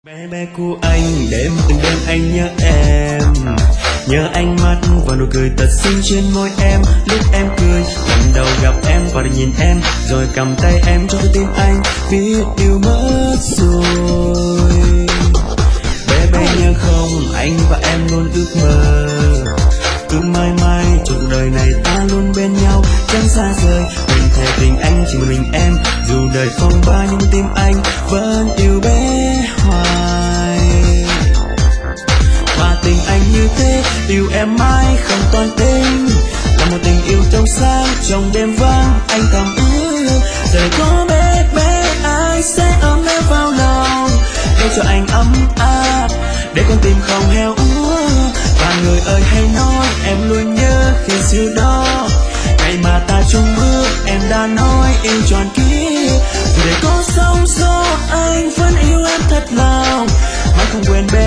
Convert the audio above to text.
Bé bé của anh đêm từng đêm anh nhớ em, nhớ ánh mắt và nụ cười thật xinh trên môi em lúc em cười. Lần đầu gặp em và được nhìn em rồi cầm tay em trong trái tim anh biết yêu mất rồi. Bé bé nhớ không, anh và em luôn ước mơ, ước mãi mãi trong cuộc đời này ta luôn bên nhau chẳng xa rời. Mình thề tình anh chỉ một mình em, dù đời phong ba nhưng tim anh vẫn yêu bé hoài. Và tình anh như thế, yêu em mãi không toàn tình, là một tình yêu trong sáng trong đêm vắng. Anh thầm ước đời có bé bé ai sẽ ôm em vào lòng để cho anh ấm áp, để con tim không heo úa. Và người ơi hãy nói em luôn nhớ khi xưa đó, ngày mà ta chung bước em đã nói yêu tròn kia. Để có sóng gió anh vẫn yêu em thật lòng, mãi không quên.